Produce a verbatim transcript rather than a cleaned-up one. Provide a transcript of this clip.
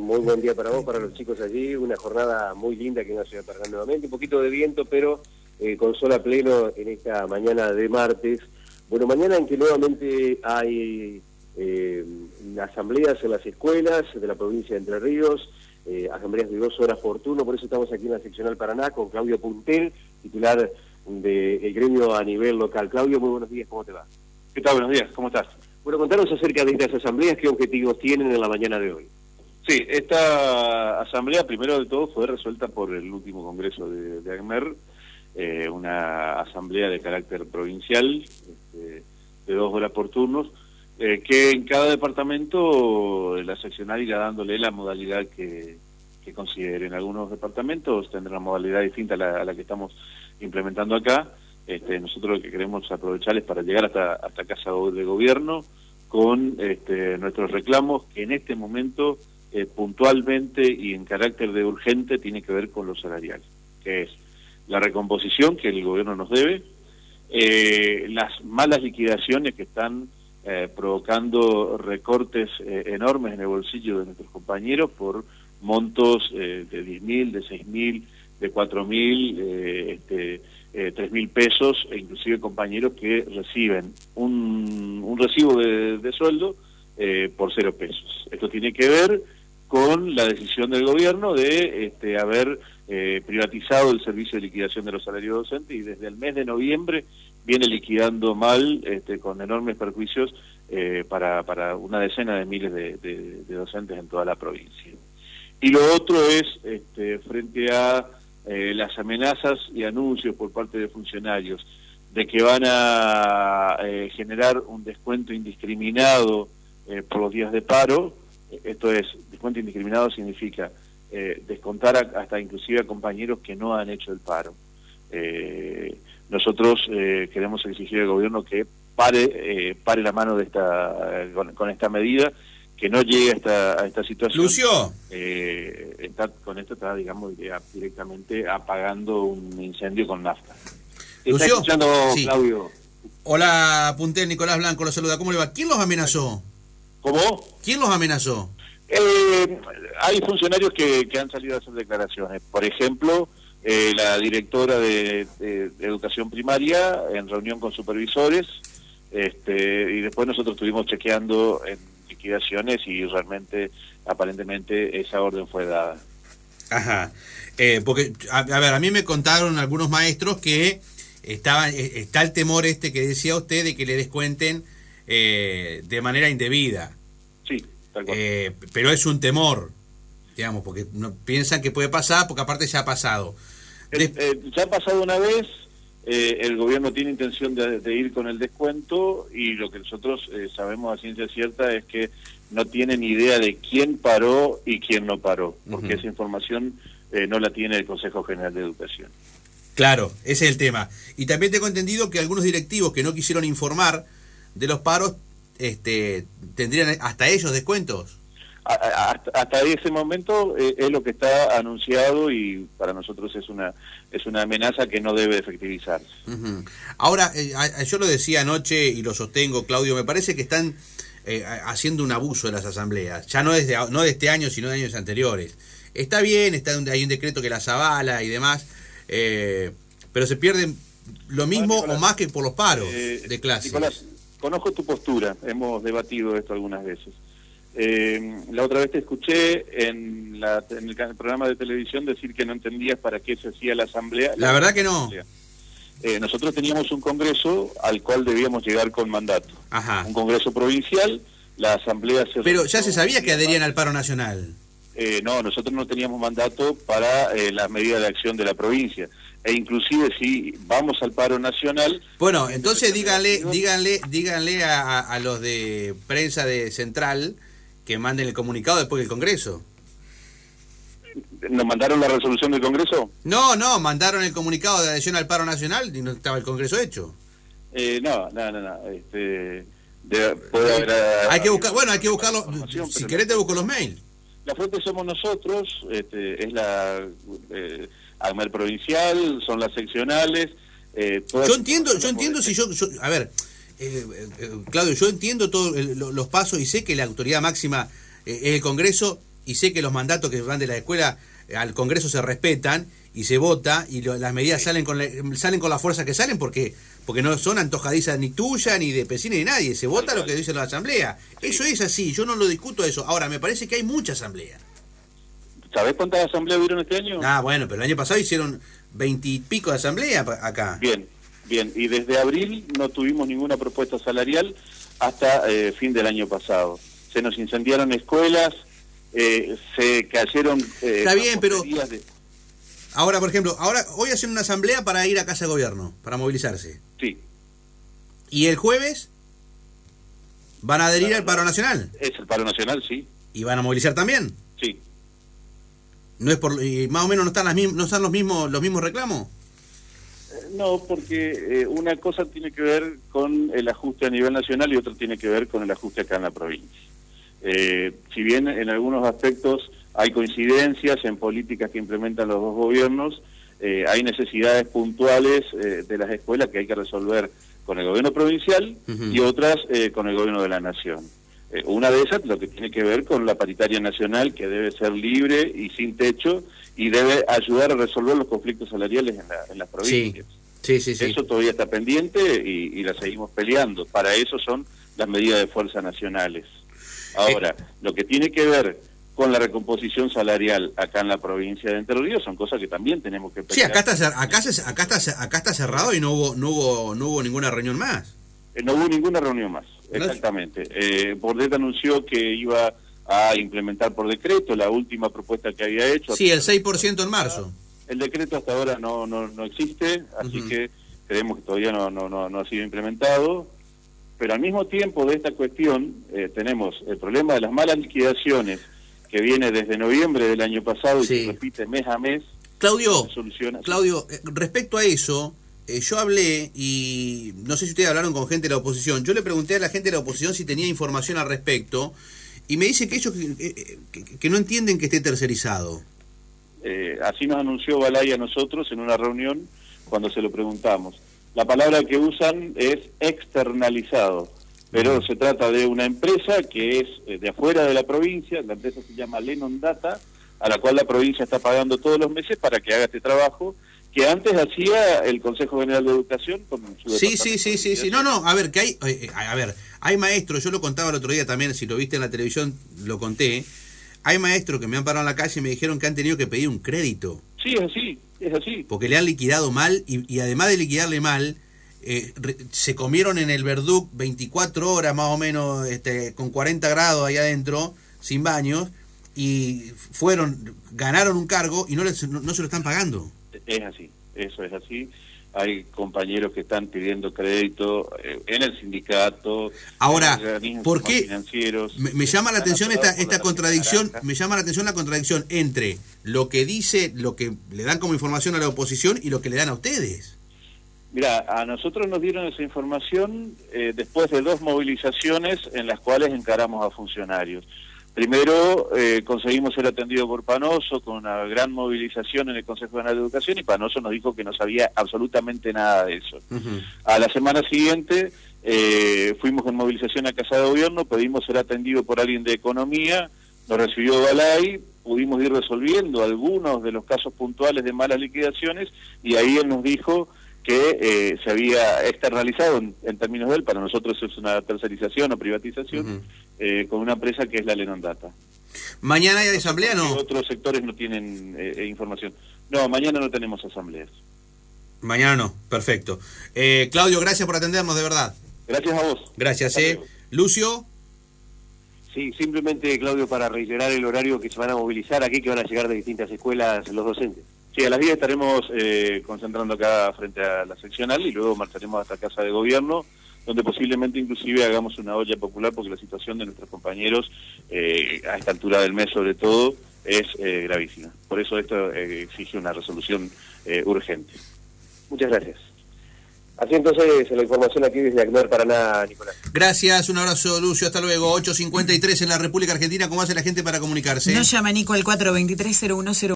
muy buen día para vos, para los chicos allí, una jornada muy linda que no se va a perder nuevamente, un poquito de viento, pero eh, con sol a pleno en esta mañana de martes. Bueno, mañana en que nuevamente hay eh, asambleas en las escuelas de la provincia de Entre Ríos, eh, asambleas de dos horas por turno, por eso estamos aquí en la seccional Paraná con Claudio Puntel, titular del gremio a nivel local. Claudio, muy buenos días, ¿cómo te va? ¿Qué tal? Buenos días, ¿cómo estás? Bueno, contanos acerca de estas asambleas, ¿qué objetivos tienen en la mañana de hoy? Sí, esta asamblea, primero de todo, fue resuelta por el último congreso de, de ACMER, eh, una asamblea de carácter provincial, este, de dos horas por turnos, eh, que en cada departamento la seccional irá dándole la modalidad que, que consideren. Algunos departamentos tendrán una modalidad distinta a la, a la que estamos implementando acá. Este, nosotros lo que queremos aprovechar es para llegar hasta, hasta Casa de Gobierno con este, nuestros reclamos, que en este momento eh, puntualmente y en carácter de urgente tiene que ver con lo salarial, que es la recomposición que el gobierno nos debe, eh, las malas liquidaciones que están eh, provocando recortes eh, enormes en el bolsillo de nuestros compañeros por montos eh, de diez mil, de seis mil, de cuatro mil, eh, este, eh, tres mil pesos, e inclusive compañeros que reciben un, un recibo de, de sueldo eh, por cero pesos. Esto tiene que ver con la decisión del gobierno de este, haber eh, privatizado el servicio de liquidación de los salarios docentes, y desde el mes de noviembre viene liquidando mal, este, con enormes perjuicios eh, para, para una decena de miles de, de, de docentes en toda la provincia. Y lo otro es, este, frente a eh, las amenazas y anuncios por parte de funcionarios de que van a eh, generar un descuento indiscriminado eh, por los días de paro. Esto es, descuento indiscriminado significa eh, descontar a, hasta inclusive a compañeros que no han hecho el paro. Eh, nosotros eh, queremos exigir al gobierno que pare eh, pare la mano de esta con, con esta medida, que no llegue a esta, a esta situación. Lucio. Eh, está, con esto está, digamos, directamente apagando un incendio con nafta. Lucio. ¿Está escuchando, Sí. Claudio? Hola, Puntel, Nicolás Blanco lo saluda. ¿Cómo le va? ¿Quién los amenazó? ¿Cómo? ¿Quién los amenazó? Eh, hay funcionarios que, que han salido a hacer declaraciones. Por ejemplo, eh, la directora de, de, de Educación Primaria en reunión con supervisores, este, y después nosotros estuvimos chequeando en liquidaciones y realmente, aparentemente, esa orden fue dada. Ajá. Eh, porque, a, a ver, a mí me contaron algunos maestros que estaban, está el temor este que decía usted de que le descuenten eh, de manera indebida. Sí, tal cual. Eh, pero es un temor, digamos, porque no piensan que puede pasar, porque aparte ya ha pasado. Eh, eh, ya ha pasado una vez, eh, el gobierno tiene intención de, de ir con el descuento, y lo que nosotros eh, sabemos a ciencia cierta es que no tienen idea de quién paró y quién no paró, porque uh-huh. esa información eh, no la tiene el Consejo General de Educación. Claro, ese es el tema. Y también tengo entendido que algunos directivos que no quisieron informar de los paros, este, tendrían hasta ellos descuentos. Hasta, hasta ese momento eh, es lo que está anunciado, y para nosotros es una es una amenaza que no debe efectivizarse. Uh-huh. Ahora, eh, yo lo decía anoche y lo sostengo, Claudio, me parece que están eh, haciendo un abuso de las asambleas, ya no desde no de este año, sino de años anteriores. Está bien, está hay un decreto que las avala y demás, eh, pero se pierden lo mismo Nicolás, o más que por los paros eh, de clases. Nicolás, conozco tu postura, hemos debatido esto algunas veces. Eh, la otra vez te escuché en, la, en el programa de televisión decir que no entendías para qué se hacía la asamblea. La, la verdad que no. Eh, nosotros teníamos un congreso al cual debíamos llegar con mandato. Ajá. Un congreso provincial, la asamblea se... Pero ya se sabía que adherían al paro nacional. Eh, no, nosotros no teníamos mandato para eh, las medidas de acción de la provincia. E inclusive si vamos al paro nacional... Bueno, entonces díganle díganle díganle a, a los de prensa de Central que manden el comunicado después del Congreso. ¿Nos mandaron la resolución del Congreso? No, no, mandaron el comunicado de adhesión al paro nacional y no estaba el Congreso hecho. Eh, no, no, no, no. Este, de, puede haber, hay que buscar, bueno, hay que buscarlo. Si querés te busco los mails. La fuente somos nosotros, este, es la eh, ACMER provincial, son las seccionales. Eh, yo entiendo, yo entiendo si yo, yo, a ver, eh, eh, Claudio, yo entiendo todos los pasos y sé que la autoridad máxima eh, es el Congreso. y sé que los mandatos que van de la escuela al Congreso se respetan y se vota y lo, las medidas salen con la, salen con la fuerza que salen porque porque no son antojadizas ni tuya ni de Pesina ni de nadie, se vota lo que dice la asamblea. Sí. Eso es así, yo no lo discuto eso. Ahora, me parece que hay mucha asamblea. ¿Sabés cuántas asambleas hubieron este año? Ah, bueno, pero el año pasado hicieron veintipico de asamblea acá. Bien, bien, y desde abril no tuvimos ninguna propuesta salarial hasta eh, fin del año pasado. Se nos incendiaron escuelas, eh, se cayeron... Eh, Está bien, pero... De... Ahora, por ejemplo, ahora hoy hacen una asamblea para ir a Casa de Gobierno, para movilizarse. Sí. ¿Y el jueves van a adherir no, al paro nacional? Es el paro nacional, sí. ¿Y van a movilizar también? Sí. ¿No es por y más o menos no están las no están los mismos los mismos reclamos? No, porque eh, una cosa tiene que ver con el ajuste a nivel nacional y otra tiene que ver con el ajuste acá en la provincia. Eh, si bien en algunos aspectos hay coincidencias en políticas que implementan los dos gobiernos, eh, hay necesidades puntuales eh, de las escuelas que hay que resolver con el gobierno provincial uh-huh. y otras eh, con el gobierno de la nación. Eh, una de esas lo que tiene que ver con la paritaria nacional, que debe ser libre y sin techo y debe ayudar a resolver los conflictos salariales en, la, en las provincias. Sí. Sí, sí, sí. Eso todavía está pendiente y, y la seguimos peleando. Para eso son las medidas de fuerza nacionales. Ahora, eh. lo que tiene que ver con la recomposición salarial acá en la provincia de Entre Ríos son cosas que también tenemos que pelear. Sí, acá está acá acá está acá está cerrado y no hubo no hubo no hubo ninguna reunión más. Eh, no hubo ninguna reunión más. Exactamente. Eh, Bordet anunció que iba a implementar por decreto la última propuesta que había hecho. Sí, el seis por ciento en marzo. El decreto hasta ahora no no, no existe, así uh-huh. que creemos que todavía no, no, no, no ha sido implementado. Pero al mismo tiempo de esta cuestión eh, tenemos el problema de las malas liquidaciones que viene desde noviembre del año pasado y sí. se repite mes a mes. Claudio, Claudio, respecto a eso... Eh, yo hablé, y no sé si ustedes hablaron con gente de la oposición, yo le pregunté a la gente de la oposición si tenía información al respecto, y me dice que ellos que, que, que no entienden que esté tercerizado. Eh, así nos anunció Balay a nosotros en una reunión cuando se lo preguntamos. La palabra que usan es externalizado, pero uh-huh. se trata de una empresa que es eh, de afuera de la provincia, la empresa se llama Lenon Data, a la cual la provincia está pagando todos los meses para que haga este trabajo, que antes hacía el Consejo General de Educación con su sí sí sí sí sí no no a ver que hay eh, a ver hay maestros, yo lo contaba el otro día también, si lo viste en la televisión lo conté, hay maestros que me han parado en la calle y me dijeron que han tenido que pedir un crédito. Sí, es así, es así. Porque le han liquidado mal y, y además de liquidarle mal eh, re, se comieron en el Verduc veinticuatro horas más o menos este con cuarenta grados ahí adentro sin baños y fueron ganaron un cargo y no les, no, no se lo están pagando. Es así, eso es así. Hay compañeros que están pidiendo crédito eh, en el sindicato. Ahora, ¿por qué me, me llama la atención esta esta contradicción? Me llama la atención la contradicción entre lo que dice, lo que le dan como información a la oposición y lo que le dan a ustedes. Mira, a nosotros nos dieron esa información eh, después de dos movilizaciones en las cuales encaramos a funcionarios. Primero eh, conseguimos ser atendido por Panoso con una gran movilización en el Consejo General de Educación y Panoso nos dijo que no sabía absolutamente nada de eso. Uh-huh. A la semana siguiente eh, fuimos en movilización a Casa de Gobierno, pedimos ser atendido por alguien de Economía, nos recibió Balay, pudimos ir resolviendo algunos de los casos puntuales de malas liquidaciones y ahí él nos dijo que eh, se había externalizado en, en términos de él, para nosotros es una tercerización o privatización, uh-huh. eh, con una empresa que es la Lenon Data. ¿Mañana hay asamblea no? Otros sectores no tienen eh, información. No, mañana no tenemos asambleas. Mañana no, perfecto. Eh, Claudio, gracias por atendernos, de verdad. Gracias a vos. Gracias, eh. Lucio. Sí, simplemente, Claudio, para reiterar el horario que se van a movilizar aquí, que van a llegar de distintas escuelas los docentes. Sí, a las diez estaremos eh, concentrando acá frente a la seccional y luego marcharemos hasta Casa de Gobierno, donde posiblemente inclusive hagamos una olla popular porque la situación de nuestros compañeros, eh, a esta altura del mes sobre todo, es eh, gravísima. Por eso esto eh, exige una resolución eh, urgente. Muchas gracias. Así entonces la información aquí desde ACMER Paraná, Nicolás. Gracias, un abrazo, Lucio, hasta luego. ocho cincuenta y tres en la República Argentina, ¿cómo hace la gente para comunicarse? Nos llama Nico al cuatro dos tres cero uno cero